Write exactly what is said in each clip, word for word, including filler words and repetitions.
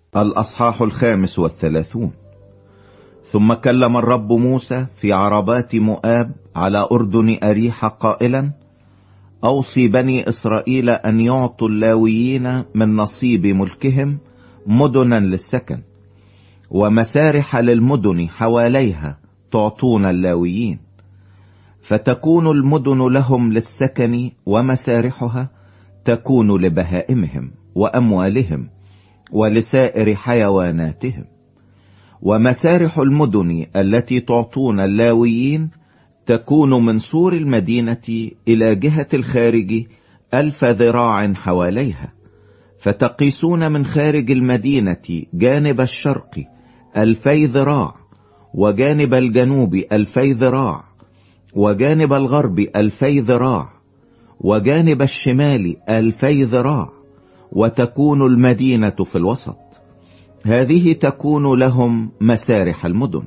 الأصحاح الخامس والثلاثون. ثم كلم الرب موسى في عربات مؤاب على أردن أريحة قائلا: أوصي بني إسرائيل أن يعطوا اللاويين من نصيب ملكهم مدنا للسكن، ومسارح للمدن حواليها تعطون اللاويين، فتكون المدن لهم للسكن، ومسارحها تكون لبهائمهم وأموالهم ولسائر حيواناتهم. ومسارح المدن التي تعطون اللاويين تكون من سور المدينة إلى جهة الخارج ألف ذراع حواليها، فتقيسون من خارج المدينة جانب الشرق ألفي ذراع، وجانب الجنوب ألفي ذراع، وجانب الغرب ألفي ذراع، وجانب الشمال ألفي ذراع، وتكون المدينة في الوسط. هذه تكون لهم مسارح المدن.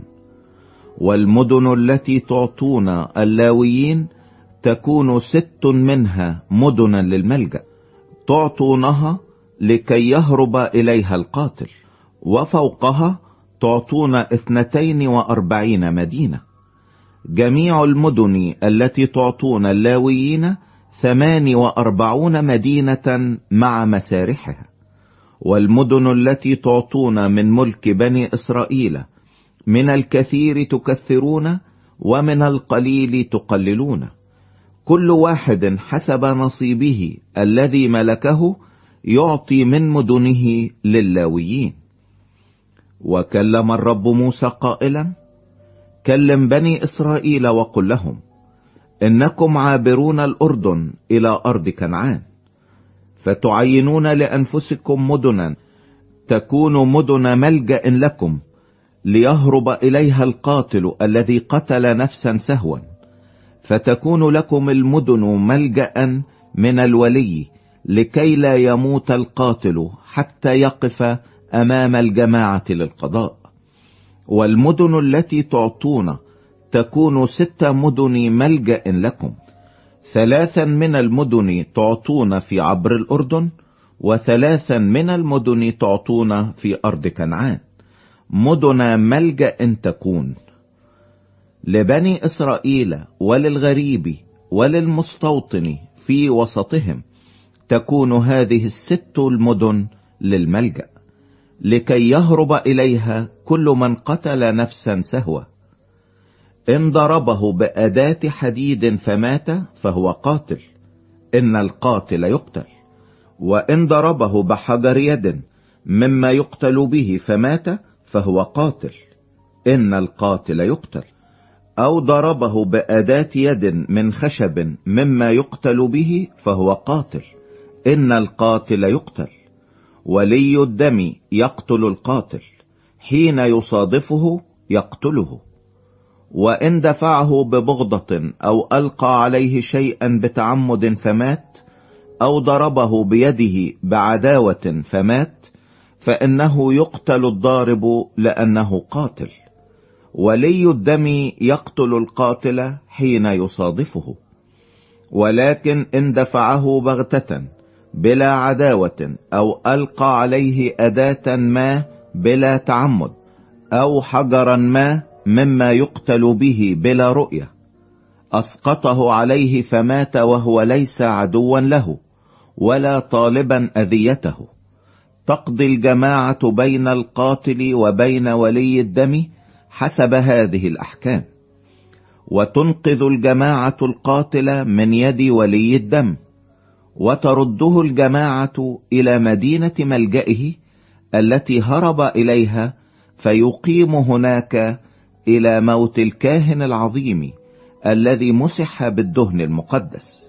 والمدن التي تعطون اللاويين تكون ست منها مدنا للملجأ، تعطونها لكي يهرب إليها القاتل، وفوقها تعطون اثنتين وأربعين مدينة. جميع المدن التي تعطون اللاويين ثمان وأربعون مدينة مع مسارحها. والمدن التي تعطون من ملك بني إسرائيل من الكثير تكثرون، ومن القليل تقللون، كل واحد حسب نصيبه الذي ملكه يعطي من مدنه لللاويين. وكلم الرب موسى قائلا: كلم بني إسرائيل وقل لهم: إنكم عابرون الأردن إلى أرض كنعان، فتعينون لأنفسكم مدنا تكون مدن ملجأ لكم، ليهرب إليها القاتل الذي قتل نفسا سهوا، فتكون لكم المدن ملجأ من الولي، لكي لا يموت القاتل حتى يقف أمام الجماعة للقضاء. والمدن التي تعطون تكون ست مدن ملجأ لكم، ثلاثا من المدن تعطون في عبر الأردن، وثلاثا من المدن تعطون في أرض كنعان، مدن ملجأ تكون لبني إسرائيل وللغريب وللمستوطن في وسطهم. تكون هذه الست المدن للملجأ، لكي يهرب إليها كل من قتل نفسا سهوا. إن ضربه بأداة حديد فمات فهو قاتل، إن القاتل يقتل. وإن ضربه بحجر يد مما يقتل به فمات فهو قاتل، إن القاتل يقتل. أو ضربه بأداة يد من خشب مما يقتل به فهو قاتل، إن القاتل يقتل. ولي الدم يقتل القاتل، حين يصادفه يقتله. وإن دفعه ببغضة أو ألقى عليه شيئا بتعمد فمات، أو ضربه بيده بعداوة فمات، فإنه يقتل الضارب لأنه قاتل. ولي الدم يقتل القاتل حين يصادفه. ولكن إن دفعه بغتة بلا عداوة، أو ألقى عليه أداة ما بلا تعمد، أو حجرا ما مما يقتل به بلا رؤية، أسقطه عليه فمات وهو ليس عدوا له ولا طالبا أذيته، تقضي الجماعة بين القاتل وبين ولي الدم حسب هذه الأحكام، وتنقذ الجماعة القاتل من يد ولي الدم، وترده الجماعة إلى مدينة ملجئه التي هرب إليها، فيقيم هناك إلى موت الكاهن العظيم الذي مسح بالدهن المقدس.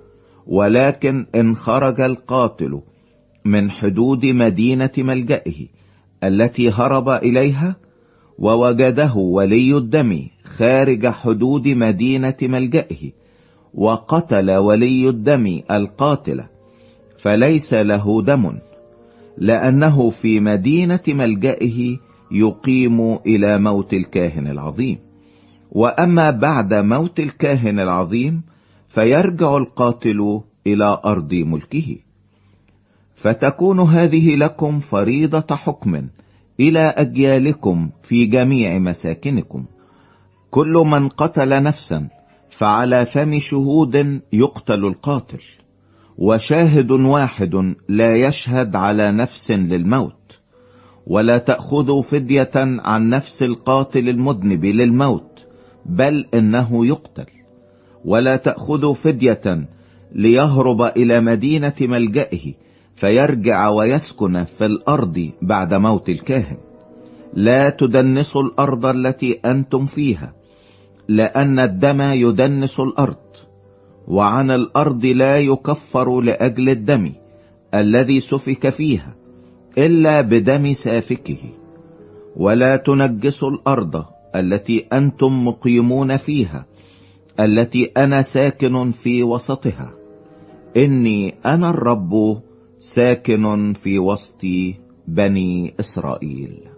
ولكن إن خرج القاتل من حدود مدينة ملجئه التي هرب إليها، ووجده ولي الدم خارج حدود مدينة ملجئه، وقتل ولي الدم القاتل، فليس له دم، لأنه في مدينة ملجئه يقيم إلى موت الكاهن العظيم. وأما بعد موت الكاهن العظيم فيرجع القاتل إلى أرض ملكه. فتكون هذه لكم فريضة حكم إلى أجيالكم في جميع مساكنكم. كل من قتل نفسا فعلى فم شهود يقتل القاتل، وشاهد واحد لا يشهد على نفس للموت. ولا تأخذوا فدية عن نفس القاتل المذنب للموت، بل إنه يقتل. ولا تأخذوا فدية ليهرب إلى مدينة ملجئه فيرجع ويسكن في الأرض بعد موت الكاهن. لا تدنسوا الأرض التي أنتم فيها، لأن الدم يدنس الأرض، وعن الأرض لا يكفر لأجل الدم الذي سفك فيها إلا بدم سافكه. ولا تنجسوا الأرض التي أنتم مقيمون فيها، التي أنا ساكن في وسطها. إني أنا الرب ساكن في وسط بني إسرائيل.